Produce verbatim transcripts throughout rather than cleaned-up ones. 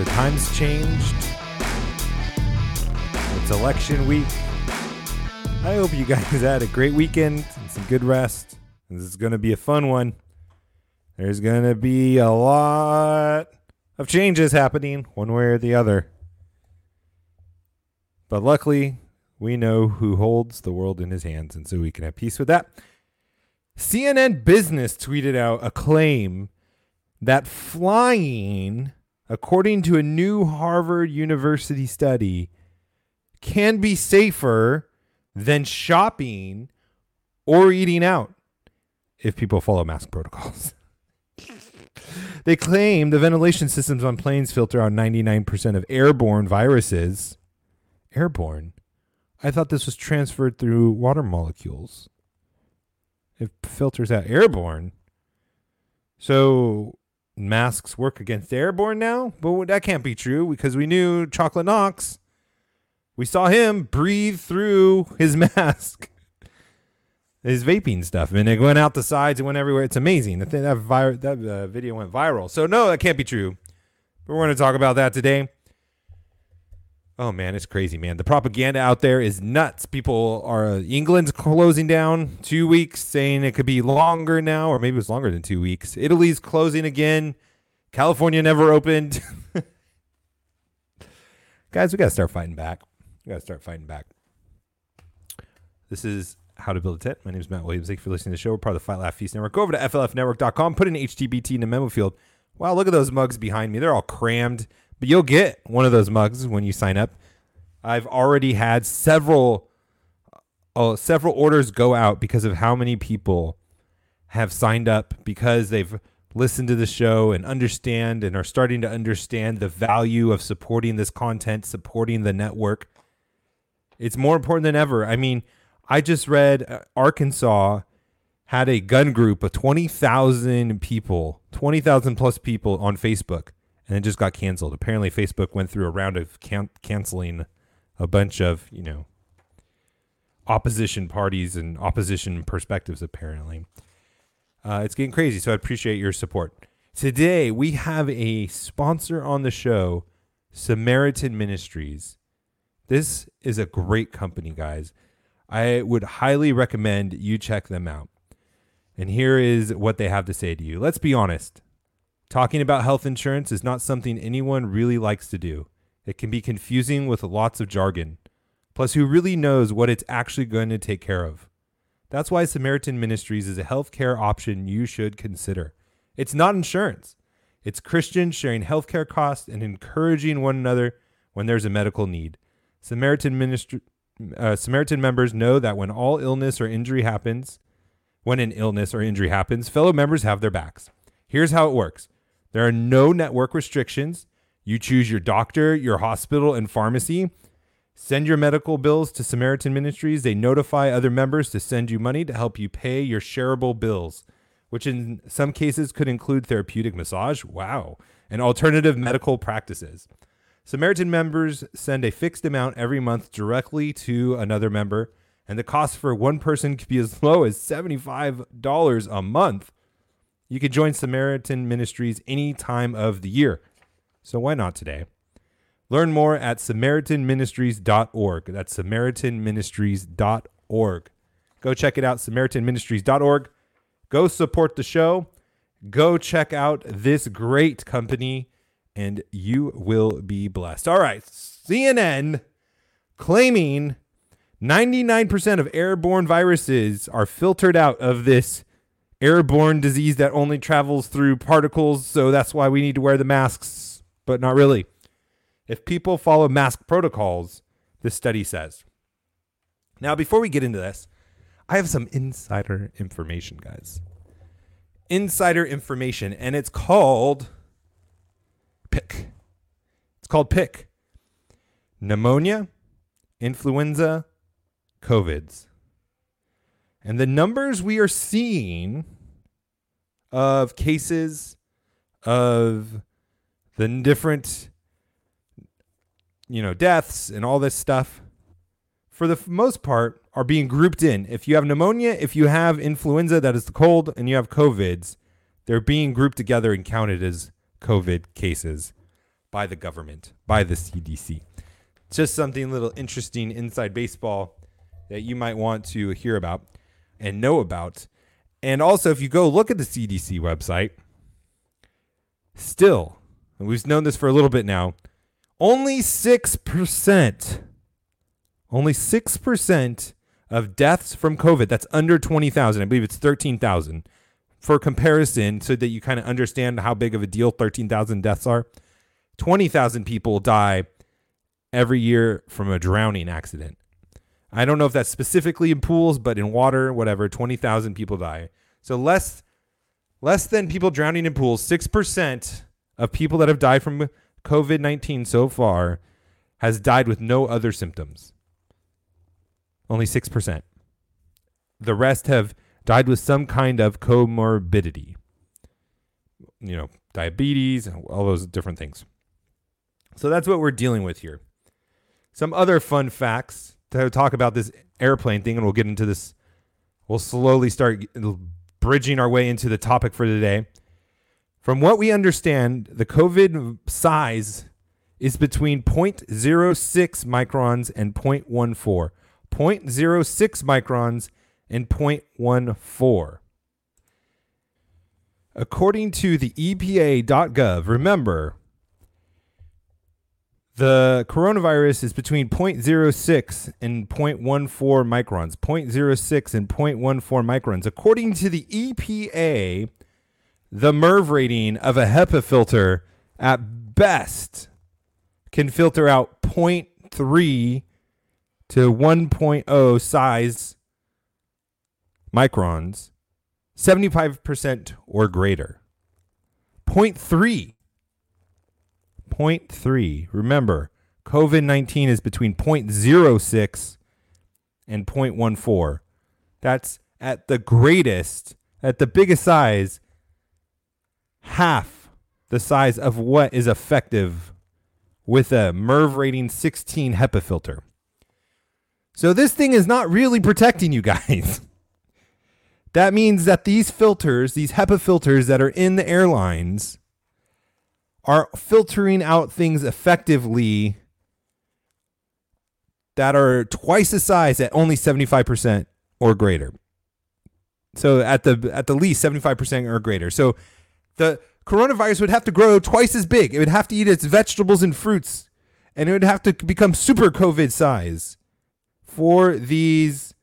The times changed. It's election week. I hope you guys had a great weekend and some good rest. This is going to be a fun one. There's going to be a lot of changes happening one way or the other. But luckily, we know who holds the world in his hands, and so we can have peace with that. C N N Business tweeted out a claim that flying, according to a new Harvard University study, can be safer than shopping or eating out if people follow mask protocols. They claim the ventilation systems on planes filter out ninety-nine percent of airborne viruses. Airborne? I thought this was transferred through water molecules. It filters out airborne. So masks work against airborne now? But that can't be true because we knew Chocolate Knox. We saw him breathe through his mask. His vaping stuff. And it went out the sides. It went everywhere. It's amazing. That, that, vir- that uh, video went viral. So no, that can't be true. But we're going to talk about that today. Oh, man, it's crazy, man. The propaganda out there is nuts. People are, uh, England's closing down two weeks, saying it could be longer now, or maybe it was longer than two weeks. Italy's closing again. California never opened. Guys, we got to start fighting back. We got to start fighting back. This is How to Build a Tent. My name is Matt Williams. Thank you for listening to the show. We're part of the Fight Laugh Feast Network. Go over to F L F network dot com. Put in H T B T in the memo field. Wow, look at those mugs behind me. They're all crammed. But you'll get one of those mugs when you sign up. I've already had several oh, several orders go out because of how many people have signed up because they've listened to the show and understand and are starting to understand the value of supporting this content, supporting the network. It's more important than ever. I mean, I just read uh, Arkansas had a gun group of twenty thousand people, twenty thousand plus people on Facebook. And it just got canceled. Apparently, Facebook went through a round of can- canceling a bunch of, you know, opposition parties and opposition perspectives, apparently. Uh, it's getting crazy, so I appreciate your support. Today, we have a sponsor on the show, Samaritan Ministries. This is a great company, guys. I would highly recommend you check them out. And here is what they have to say to you. Let's be honest. Talking about health insurance is not something anyone really likes to do. It can be confusing with lots of jargon. Plus, who really knows what it's actually going to take care of? That's why Samaritan Ministries is a healthcare option you should consider. It's not insurance. It's Christians sharing healthcare costs and encouraging one another when there's a medical need. Samaritan Ministry, uh, Samaritan members know that when all illness or injury happens, when an illness or injury happens, fellow members have their backs. Here's how it works. There are no network restrictions. You choose your doctor, your hospital, and pharmacy. Send your medical bills to Samaritan Ministries. They notify other members to send you money to help you pay your shareable bills, which in some cases could include therapeutic massage, wow, and alternative medical practices. Samaritan members send a fixed amount every month directly to another member, and the cost for one person could be as low as seventy-five dollars a month. You can join Samaritan Ministries any time of the year. So why not today? Learn more at samaritan ministries dot org. That's samaritan ministries dot org. Go check it out, samaritan ministries dot org. Go support the show. Go check out this great company, and you will be blessed. All right, C N N claiming ninety-nine percent of airborne viruses are filtered out of this airborne disease that only travels through particles, so that's why we need to wear the masks, but not really. If people follow mask protocols, this study says. Now, before we get into this, I have some insider information, guys. Insider information, and it's called PIC. It's called PIC. Pneumonia, influenza, COVIDs. And the numbers we are seeing of cases of the different, you know, deaths and all this stuff, for the most part, are being grouped in. If you have pneumonia, if you have influenza, that is the cold, and you have COVIDs, they're being grouped together and counted as COVID cases. by the government, by the C D C. Just something a little interesting inside baseball that you might want to hear about and know about. And also, if you go look at the C D C website, still, and we've known this for a little bit now, only six percent, only six percent of deaths from COVID, that's under twenty thousand. I believe it's thirteen thousand. For comparison, so that you kind of understand how big of a deal thirteen thousand deaths are, twenty thousand people die every year from a drowning accident. I don't know if that's specifically in pools, but in water, whatever, twenty thousand people die. So less, less than people drowning in pools, six percent of people that have died from COVID nineteen so far has died with no other symptoms. Only six percent. The rest have died with some kind of comorbidity. You know, diabetes, all those different things. So that's what we're dealing with here. Some other fun facts to talk about this airplane thing, and we'll get into this. We'll slowly start bridging our way into the topic for today. From what we understand, the COVID size is between zero point zero six microns and zero point one four. zero point zero six microns and zero point one four. According to the E P A dot gov, remember, the coronavirus is between zero point zero six and zero point one four microns. zero point zero six and zero point one four microns. According to the E P A, the MERV rating of a HEPA filter at best can filter out zero point three to one point zero size microns, seventy-five percent or greater. zero point three. zero point three. Remember, COVID nineteen is between zero point zero six and zero point one four. That's at the greatest, at the biggest size, half the size of what is effective with a MERV rating sixteen HEPA filter. So this thing is not really protecting you guys. That means that these filters, these HEPA filters that are in the airlines, are filtering out things effectively that are twice the size at only seventy-five percent or greater. So at the at the least seventy-five percent or greater. So the coronavirus would have to grow twice as big. It would have to eat its vegetables and fruits, and it would have to become super COVID size for these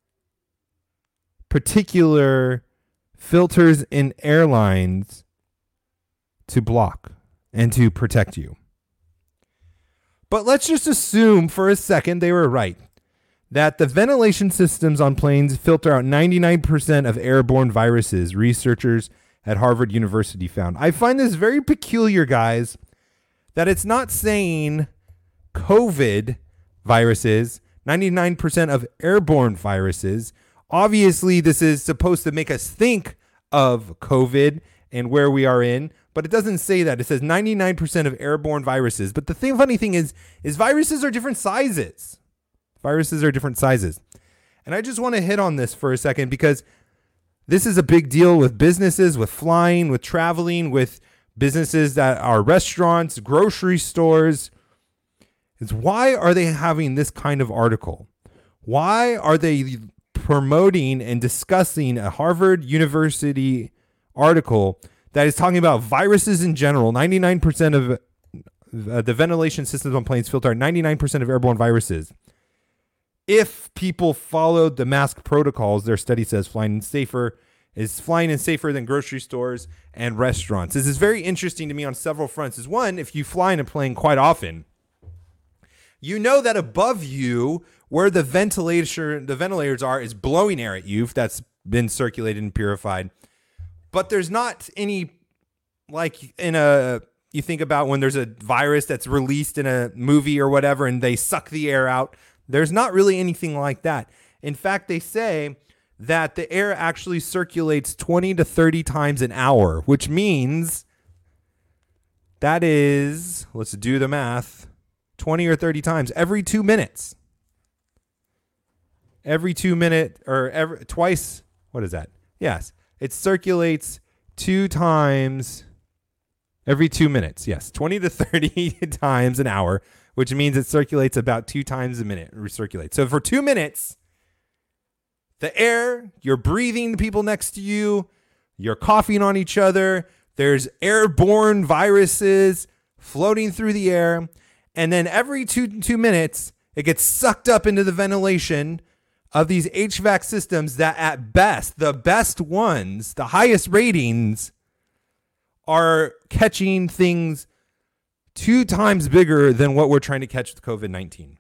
particular filters in airlines to block and to protect you. But let's just assume for a second they were right, that the ventilation systems on planes filter out ninety-nine percent of airborne viruses, researchers at Harvard University found. I find this very peculiar, guys, that it's not saying COVID viruses, ninety-nine percent of airborne viruses. Obviously, this is supposed to make us think of COVID and where we are in, but it doesn't say that. It says ninety-nine percent of airborne viruses. But the thing, funny thing is, is viruses are different sizes. Viruses are different sizes. And I just want to hit on this for a second because this is a big deal with businesses, with flying, with traveling, with businesses that are restaurants, grocery stores. It's why are they having this kind of article? Why are they promoting and discussing a Harvard University article that is talking about viruses in general? ninety-nine percent of uh, the ventilation systems on planes filter out ninety-nine percent of airborne viruses. If people followed the mask protocols, their study says flying safer is flying in safer than grocery stores and restaurants. This is very interesting to me on several fronts. Is one, if you fly in a plane quite often, you know that above you, where the ventilation, the ventilators are, is blowing air at you. If that's been circulated and purified, but there's not any, like in a, you think about when there's a virus that's released in a movie or whatever, and they suck the air out. There's not really anything like that. In fact, they say that the air actually circulates twenty to thirty times an hour, which means that is, let's do the math, twenty or thirty times every two minutes. Every two minute or every twice. What is that? Yes. It circulates two times Every two minutes, yes. twenty to thirty times an hour, which means it circulates about two times a minute. Recirculates. So for two minutes, the air, you're breathing the people next to you, you're coughing on each other, there's airborne viruses floating through the air, and then every two, two minutes, it gets sucked up into the ventilation of these H V A C systems that at best, the best ones, the highest ratings, are catching things two times bigger than what we're trying to catch with COVID nineteen.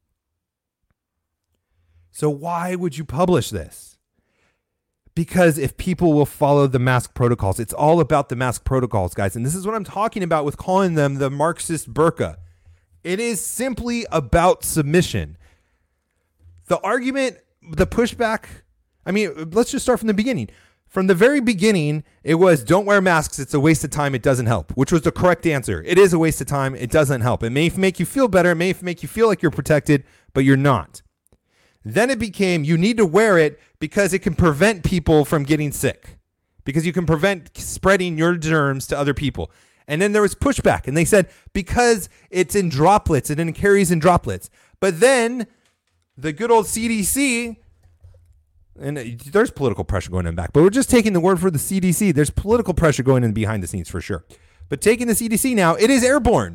So why would you publish this? Because if people will follow the mask protocols, it's all about the mask protocols, guys. And this is what I'm talking about with calling them the Marxist burqa. It is simply about submission. The argument, the pushback, I mean, let's just start from the beginning. From the very beginning, it was don't wear masks. It's a waste of time. It doesn't help, which was the correct answer. It is a waste of time. It doesn't help. It may make you feel better. It may make you feel like you're protected, but you're not. Then it became you need to wear it because it can prevent people from getting sick, because you can prevent spreading your germs to other people. And then there was pushback, and they said because it's in droplets and it carries in droplets. But then the good old C D C, and there's political pressure going in back, but we're just taking the word for the C D C. There's political pressure going in behind the scenes for sure. But taking the C D C now, it is airborne.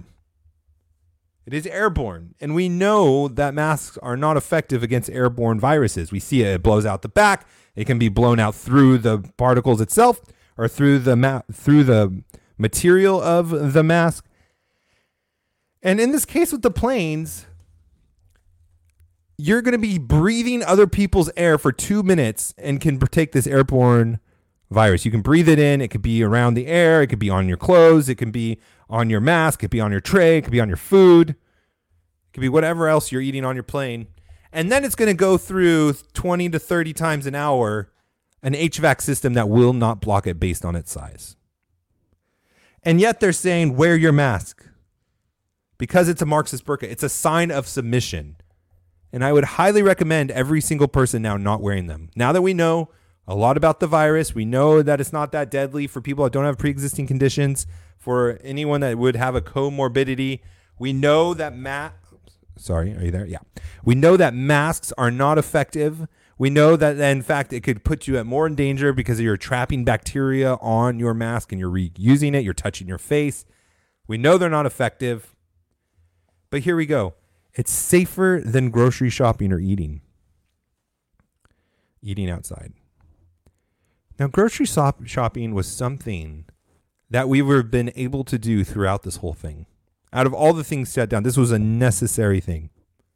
It is airborne. And we know that masks are not effective against airborne viruses. We see it, it blows out the back. It can be blown out through the particles itself or through the ma- through the material of the mask. And in this case with the planes, you're going to be breathing other people's air for two minutes and can take this airborne virus. You can breathe it in. It could be around the air. It could be on your clothes. It can be on your mask. It could be on your tray. It could be on your food. It could be whatever else you're eating on your plane. And then it's going to go through twenty to thirty times an hour an H V A C system that will not block it based on its size. And yet they're saying, wear your mask. Because it's a Marxist burqa. It's a sign of submission. And I would highly recommend every single person now not wearing them. Now that we know a lot about the virus, we know that it's not that deadly for people that don't have pre-existing conditions, for anyone that would have a comorbidity. We know that ma- Sorry, are you there? Yeah. We know that masks are not effective. We know that, in fact, it could put you at more in danger because you're trapping bacteria on your mask and you're reusing it. You're touching your face. We know they're not effective. But here we go. It's safer than grocery shopping or eating. Eating outside. Now, grocery shop- shopping was something that we were been able to do throughout this whole thing. Out of all the things set down, this was a necessary thing.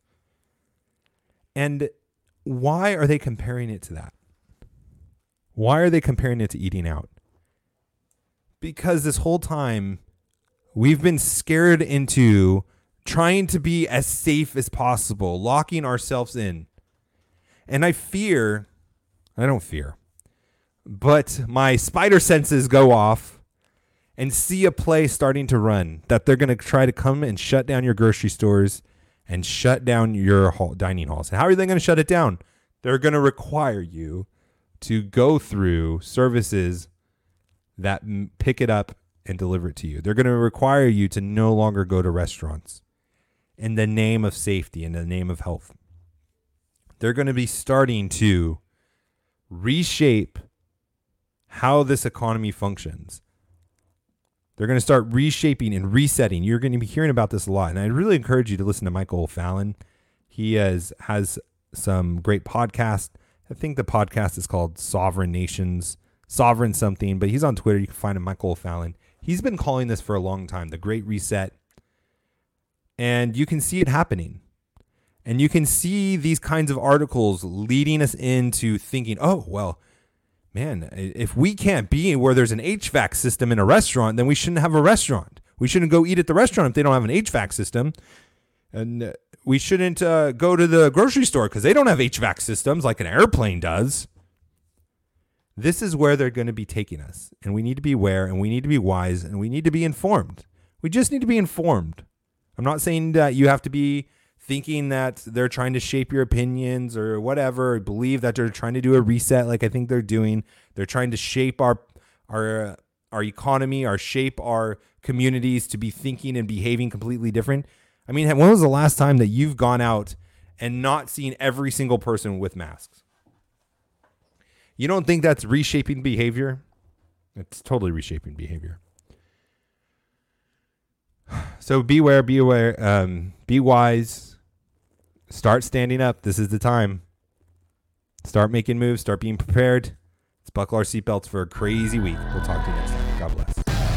And why are they comparing it to that? Why are they comparing it to eating out? Because this whole time, we've been scared into trying to be as safe as possible, locking ourselves in. And I fear, I don't fear, but my spider senses go off and see a play starting to run that they're going to try to come and shut down your grocery stores and shut down your hall, dining halls. And how are they going to shut it down? They're going to require you to go through services that m- pick it up and deliver it to you. They're going to require you to no longer go to restaurants in the name of safety, in the name of health. They're going to be starting to reshape how this economy functions. They're going to start reshaping and resetting. You're going to be hearing about this a lot. And I really encourage you to listen to Michael Fallon. He has, has some great podcasts. I think the podcast is called Sovereign Nations, Sovereign something, but he's on Twitter. You can find him, Michael Fallon. He's been calling this for a long time, the Great Reset. And you can see it happening. And you can see these kinds of articles leading us into thinking, oh, well, man, if we can't be where there's an H V A C system in a restaurant, then we shouldn't have a restaurant. We shouldn't go eat at the restaurant if they don't have an H V A C system. And we shouldn't uh, go to the grocery store because they don't have H V A C systems like an airplane does. This is where they're going to be taking us. And we need to be aware, and we need to be wise, and we need to be informed. We just need to be informed. I'm not saying that you have to be thinking that they're trying to shape your opinions or whatever, or believe that they're trying to do a reset like I think they're doing. They're trying to shape our our our economy, our shape, our communities to be thinking and behaving completely different. I mean, when was the last time that you've gone out and not seen every single person with masks? You don't think that's reshaping behavior? It's totally reshaping behavior. So beware, be aware, um, be wise. Start standing up. This is the time. Start making moves. Start being prepared. Let's buckle our seatbelts for a crazy week. We'll talk to you next time. God bless.